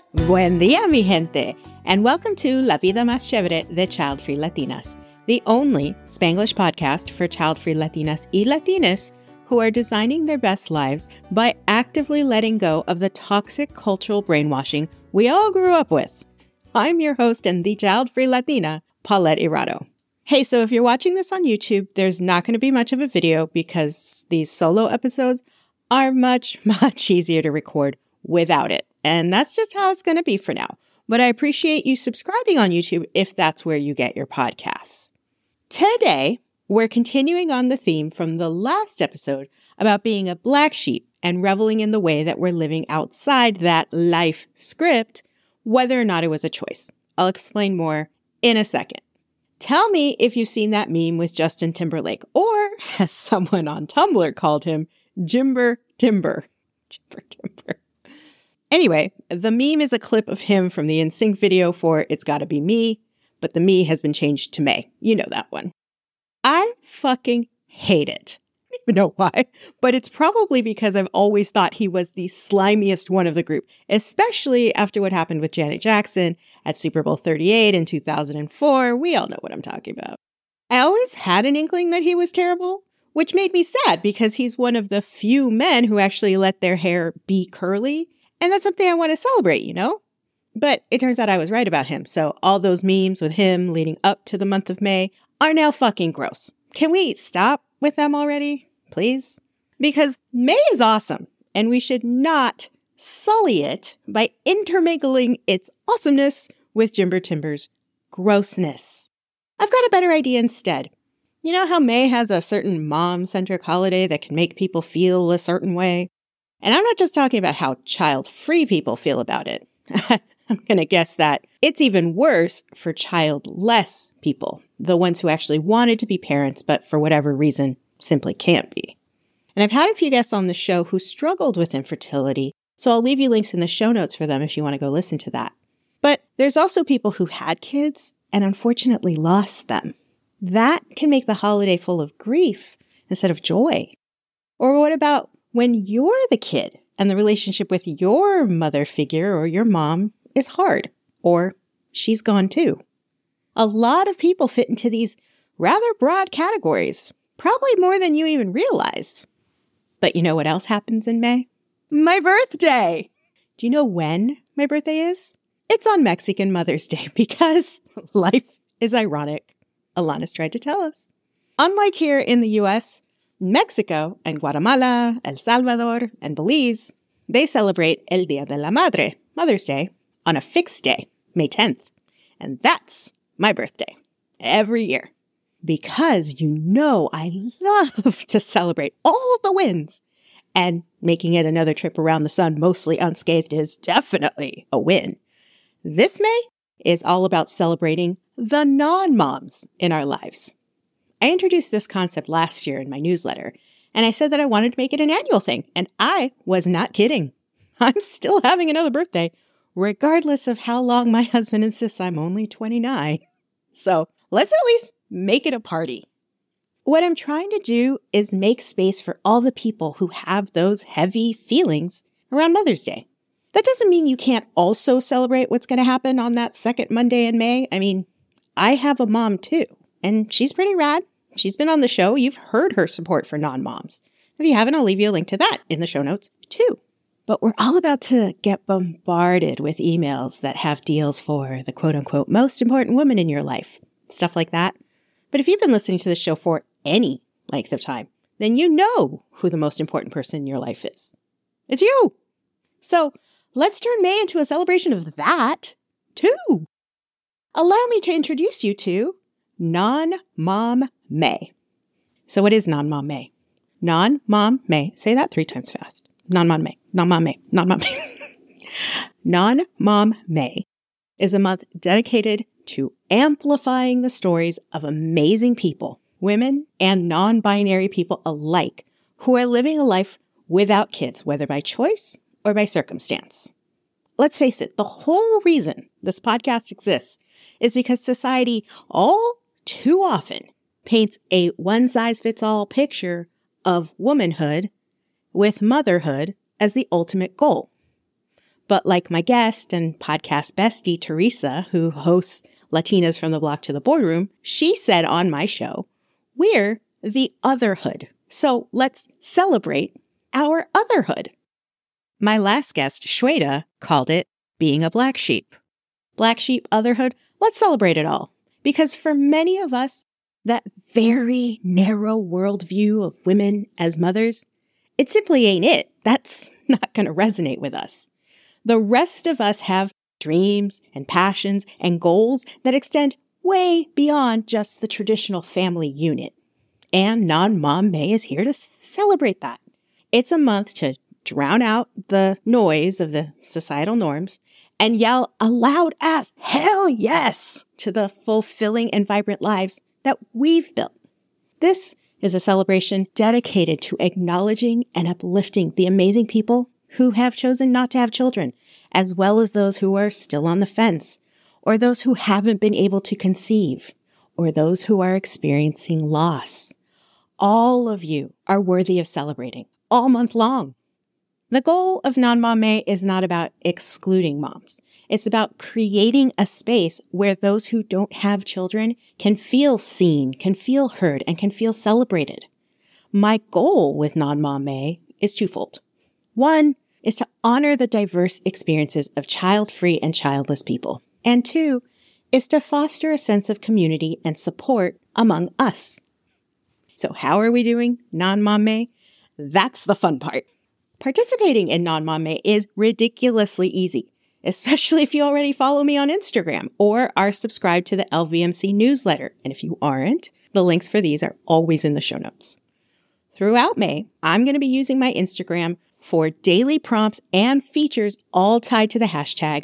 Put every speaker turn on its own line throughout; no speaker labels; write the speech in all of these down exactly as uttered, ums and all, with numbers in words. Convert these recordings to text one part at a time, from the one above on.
Buen día, mi gente, and welcome to La Vida Más Chévere de Child-Free Latinas, the only Spanglish podcast for child-free Latinas y Latinos who are designing their best lives by actively letting go of the toxic cultural brainwashing we all grew up with. I'm your host and the child-free Latina, Paulette Irado. Hey, so if you're watching this on YouTube, there's not going to be much of a video because these solo episodes are much, much easier to record without it. And that's just how it's going to be for now. But I appreciate you subscribing on YouTube if that's where you get your podcasts. Today, we're continuing on the theme from the last episode about being a black sheep and reveling in the way that we're living outside that life script, whether or not it was a choice. I'll explain more in a second. Tell me if you've seen that meme with Justin Timberlake, or as someone on Tumblr called him, Jimber Timber. Jimber Timber. Anyway, the meme is a clip of him from the N Sync video for It's Gotta Be Me, but the me has been changed to May. You know that one. I fucking hate it. I don't even know why, but it's probably because I've always thought he was the slimiest one of the group, especially after what happened with Janet Jackson at Super Bowl thirty-eight in two thousand four. We all know what I'm talking about. I always had an inkling that he was terrible, which made me sad because he's one of the few men who actually let their hair be curly. And that's something I want to celebrate, you know? But it turns out I was right about him. So all those memes with him leading up to the month of May are now fucking gross. Can we stop with them already, please? Because May is awesome, and we should not sully it by intermingling its awesomeness with Jimber Timber's grossness. I've got a better idea instead. You know how May has a certain mom-centric holiday that can make people feel a certain way? And I'm not just talking about how child-free people feel about it. I'm going to guess that it's even worse for childless people, the ones who actually wanted to be parents, but for whatever reason simply can't be. And I've had a few guests on the show who struggled with infertility, so I'll leave you links in the show notes for them if you want to go listen to that. But there's also people who had kids and unfortunately lost them. That can make the holiday full of grief instead of joy. Or what about when you're the kid and the relationship with your mother figure or your mom is hard, or she's gone too? A lot of people fit into these rather broad categories, probably more than you even realize. But you know what else happens in May? My birthday! Do you know when my birthday is? It's on Mexican Mother's Day because life is ironic. Alanis tried to tell us. Unlike here in the U S, Mexico and Guatemala, El Salvador, and Belize, they celebrate El Día de la Madre, Mother's Day, on a fixed day, May tenth. And that's my birthday, every year. Because you know I love to celebrate all of the wins. And making it another trip around the sun mostly unscathed is definitely a win. This May is all about celebrating the non-moms in our lives. I introduced this concept last year in my newsletter, and I said that I wanted to make it an annual thing, and I was not kidding. I'm still having another birthday, regardless of how long my husband insists I'm only twenty-nine. So let's at least make it a party. What I'm trying to do is make space for all the people who have those heavy feelings around Mother's Day. That doesn't mean you can't also celebrate what's going to happen on that second Monday in May. I mean, I have a mom too. And she's pretty rad. She's been on the show. You've heard her support for non-moms. If you haven't, I'll leave you a link to that in the show notes too. But we're all about to get bombarded with emails that have deals for the quote-unquote most important woman in your life. Stuff like that. But if you've been listening to this show for any length of time, then you know who the most important person in your life is. It's you. So let's turn May into a celebration of that too. Allow me to introduce you to Non-Mom May. So what is Non-Mom May? Non-Mom May. Say that three times fast. Non-Mom May. Non-Mom May. Non-Mom May. Non-Mom May is a month dedicated to amplifying the stories of amazing people, women and non-binary people alike, who are living a life without kids, whether by choice or by circumstance. Let's face it, the whole reason this podcast exists is because society all too often paints a one-size-fits-all picture of womanhood with motherhood as the ultimate goal. But like my guest and podcast bestie, Teresa, who hosts Latinas from the Block to the Boardroom, she said on my show, we're the otherhood. So let's celebrate our otherhood. My last guest, Shweta, called it being a black sheep. Black sheep, otherhood, let's celebrate it all. Because for many of us, that very narrow worldview of women as mothers, it simply ain't it. That's not going to resonate with us. The rest of us have dreams and passions and goals that extend way beyond just the traditional family unit. And Non-Mom May is here to celebrate that. It's a month to drown out the noise of the societal norms and yell a loud ass hell yes to the fulfilling and vibrant lives that we've built. This is a celebration dedicated to acknowledging and uplifting the amazing people who have chosen not to have children, as well as those who are still on the fence, or those who haven't been able to conceive, or those who are experiencing loss. All of you are worthy of celebrating all month long. The goal of Non-Mom May is not about excluding moms. It's about creating a space where those who don't have children can feel seen, can feel heard, and can feel celebrated. My goal with Non-Mom May is twofold. One is to honor the diverse experiences of child-free and childless people. And two is to foster a sense of community and support among us. So how are we doing Non-Mom May? That's the fun part. Participating in Non-Mom May is ridiculously easy, especially if you already follow me on Instagram or are subscribed to the L V M C newsletter. And if you aren't, the links for these are always in the show notes. Throughout May, I'm going to be using my Instagram for daily prompts and features all tied to the hashtag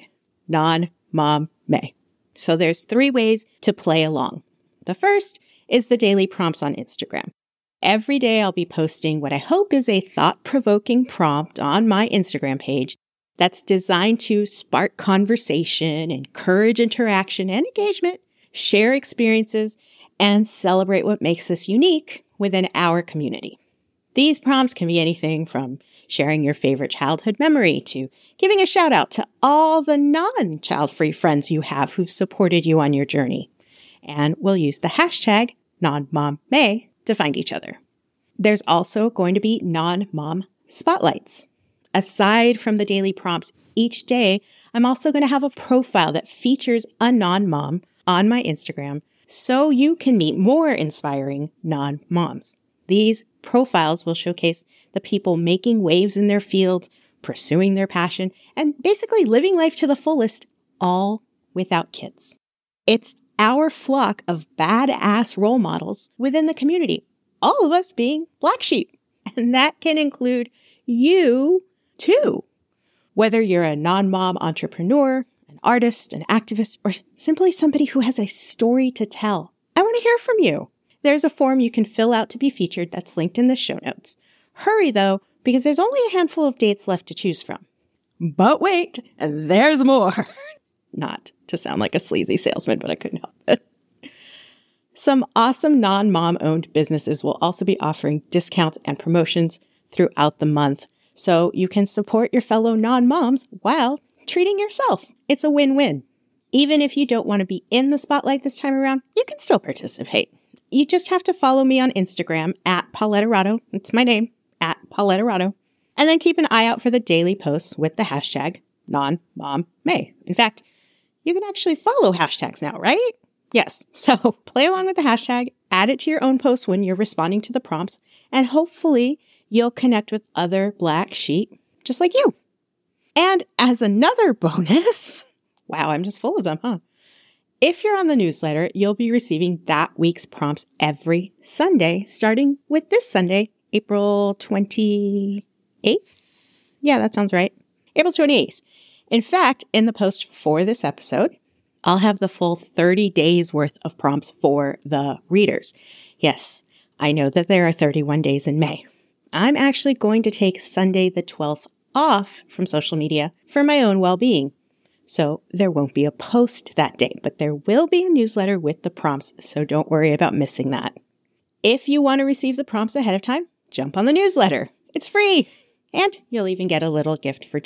Non-Mom May. So there's three ways to play along. The first is the daily prompts on Instagram. Every day I'll be posting what I hope is a thought-provoking prompt on my Instagram page that's designed to spark conversation, encourage interaction and engagement, share experiences, and celebrate what makes us unique within our community. These prompts can be anything from sharing your favorite childhood memory to giving a shout out to all the non-child-free friends you have who've supported you on your journey. And we'll use the hashtag Non-Mom-May to find each other. There's also going to be non-mom spotlights. Aside from the daily prompts each day, I'm also going to have a profile that features a non-mom on my Instagram so you can meet more inspiring non-moms. These profiles will showcase the people making waves in their field, pursuing their passion, and basically living life to the fullest, all without kids. It's our flock of badass role models within the community, all of us being black sheep. And that can include you too. Whether you're a non-mom entrepreneur, an artist, an activist, or simply somebody who has a story to tell, I want to hear from you. There's a form you can fill out to be featured that's linked in the show notes. Hurry though, because there's only a handful of dates left to choose from. But wait, there's more. Not to sound like a sleazy salesman, but I couldn't help it. Some awesome non-mom owned businesses will also be offering discounts and promotions throughout the month, so you can support your fellow non-moms while treating yourself. It's a win-win. Even if you don't want to be in the spotlight this time around, you can still participate. You just have to follow me on Instagram at Paulette Arado. It's my name, at Paulette Arado. And then keep an eye out for the daily posts with the hashtag Non-Mom-May. In fact, you can actually follow hashtags now, right? Yes. So play along with the hashtag, add it to your own posts when you're responding to the prompts, and hopefully you'll connect with other black sheep just like you. And as another bonus, wow, I'm just full of them, huh? If you're on the newsletter, you'll be receiving that week's prompts every Sunday, starting with this Sunday, April twenty-eighth. Yeah, that sounds right. April twenty-eighth. In fact, in the post for this episode, I'll have the full thirty days worth of prompts for the readers. Yes, I know that there are thirty-one days in May. I'm actually going to take Sunday the twelfth off from social media for my own well-being. So there won't be a post that day, but there will be a newsletter with the prompts, so don't worry about missing that. If you want to receive the prompts ahead of time, jump on the newsletter. It's free, and you'll even get a little gift for joining.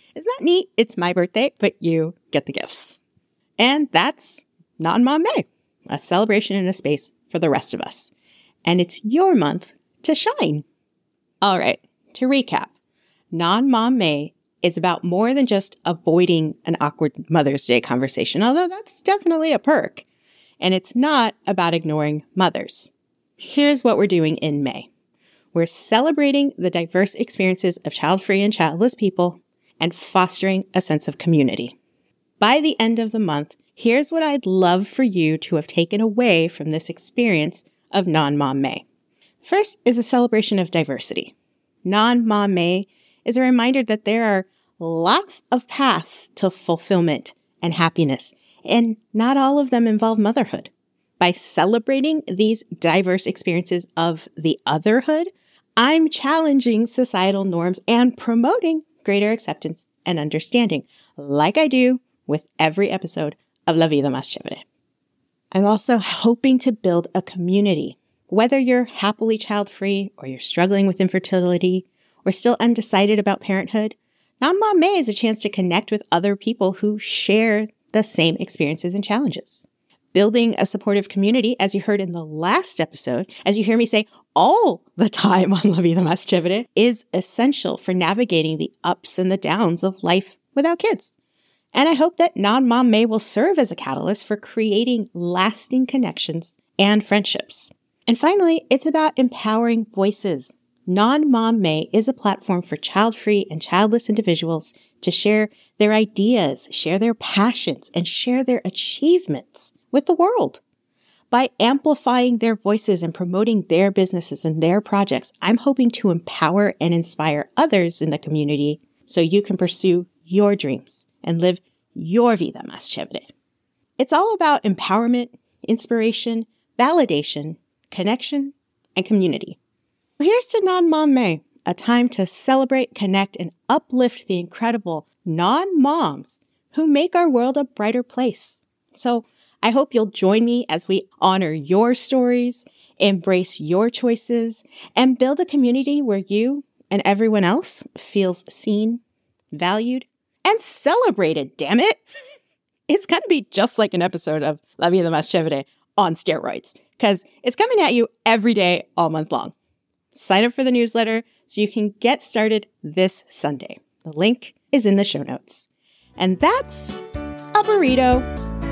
Isn't that neat? It's my birthday, but you get the gifts. And that's Non-Mom May, a celebration in a space for the rest of us. And it's your month to shine. All right, to recap, Non-Mom May is about more than just avoiding an awkward Mother's Day conversation, although that's definitely a perk. And it's not about ignoring mothers. Here's what we're doing in May. We're celebrating the diverse experiences of child-free and childless people and fostering a sense of community. By the end of the month, here's what I'd love for you to have taken away from this experience of Non-Mom May. First is a celebration of diversity. Non-Mom May is a reminder that there are lots of paths to fulfillment and happiness, and not all of them involve motherhood. By celebrating these diverse experiences of the otherhood, I'm challenging societal norms and promoting greater acceptance and understanding, like I do with every episode of La Vida Más Chévere. I'm also hoping to build a community. Whether you're happily child-free or you're struggling with infertility or still undecided about parenthood, Non-Mom May is a chance to connect with other people who share the same experiences and challenges. Building a supportive community, as you heard in the last episode, as you hear me say all the time on La Vida Más Chévere, is essential for navigating the ups and the downs of life without kids. And I hope that Non-Mom May will serve as a catalyst for creating lasting connections and friendships. And finally, it's about empowering voices. Non-Mom May is a platform for child-free and childless individuals to share their ideas, share their passions, and share their achievements with the world. By amplifying their voices and promoting their businesses and their projects, I'm hoping to empower and inspire others in the community so you can pursue your dreams and live your vida más chévere. It's all about empowerment, inspiration, validation, connection, and community. Well, here's to Non-Mom May, a time to celebrate, connect, and uplift the incredible non-moms who make our world a brighter place. So I hope you'll join me as we honor your stories, embrace your choices, and build a community where you and everyone else feels seen, valued, and celebrated, damn it. It's going to be just like an episode of La Vida Más Chévere on steroids, because it's coming at you every day all month long. Sign up for the newsletter so you can get started this Sunday. The link is in the show notes. And that's a burrito.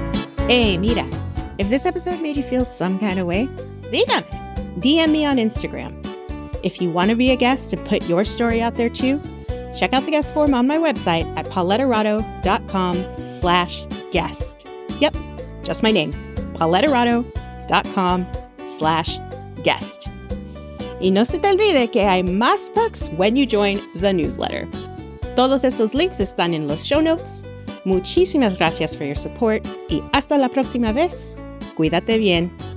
Hey, mira, if this episode made you feel some kind of way, dígame. D M me on Instagram. If you want to be a guest and put your story out there too, check out the guest form on my website at paulettarado.com slash guest. Yep, just my name, paulettarado.com slash guest. Y no se te olvide que hay más perks when you join the newsletter. Todos estos links están en los show notes. Muchísimas gracias for your support y hasta la próxima vez. Cuídate bien.